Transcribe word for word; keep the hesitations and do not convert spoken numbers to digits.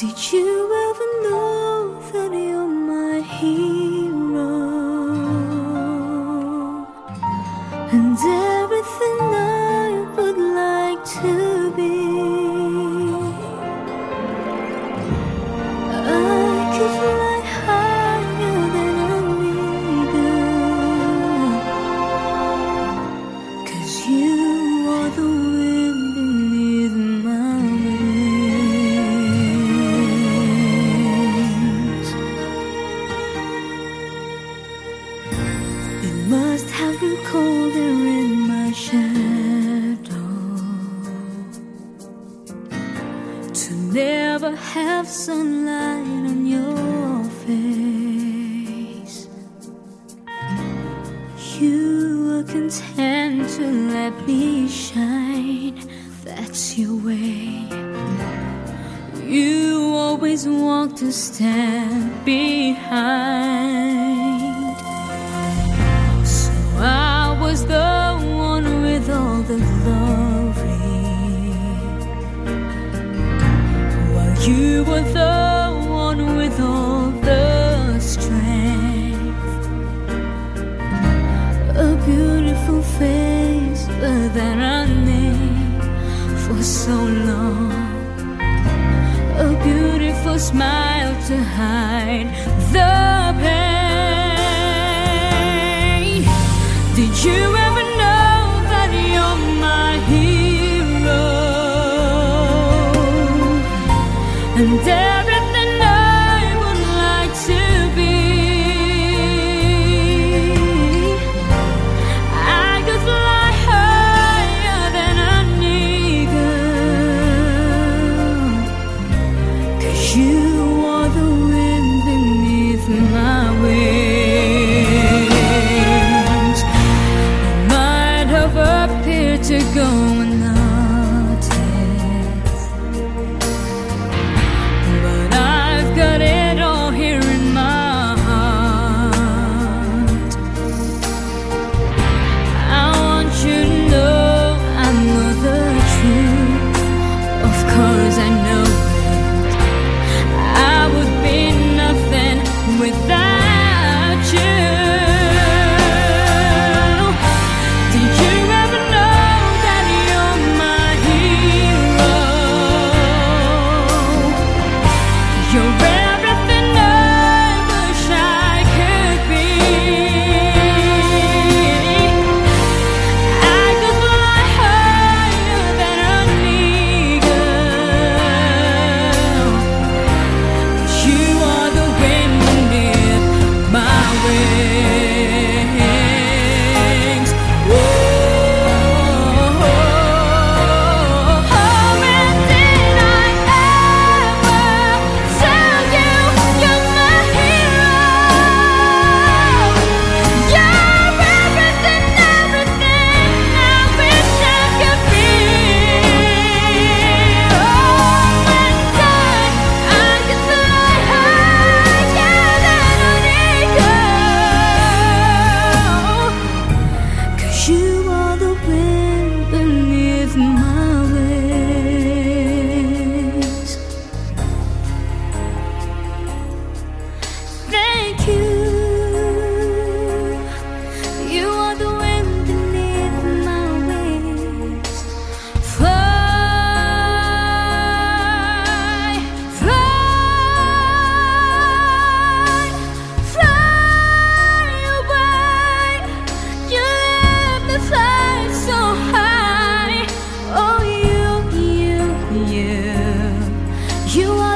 Did you ever know that you're my hero and everything I would like to be? I could fly higher than an eagle, 'cause you are the wind beneath my wings. It must have been colder in my shadow to never have sunlight on your face. You were content to let me shine, that's your way. You always walked to stand behind. So I was the one with all the glory, while you were the one with all the strength. A beautiful face that I named for so long, a beautiful smile to hide the pain. Did you ever know that you're my hero and everything I would like to be? I could fly higher than an eagle, 'cause you are the wind beneath my wings. It might have appeared to go unnoticed, but I've got it all here in my heart. I want you to know I know the truth. Of course I know it. I would be nothing without you. Did you ever know that you're my hero? You're everything I wish I could be. I could fly higher than an eagle, 'cause you are the wind beneath my wings. Whoa, when did I ever tell you you're my hero? You're everything, everything I wish I could be. Oh, when did I could fly higher than an eagle, 'cause you are the wind beneath my wings. Thank you. You are the wind beneath my wings. Fly, fly, fly away. You let me fly so high. Oh, you, you, you, you are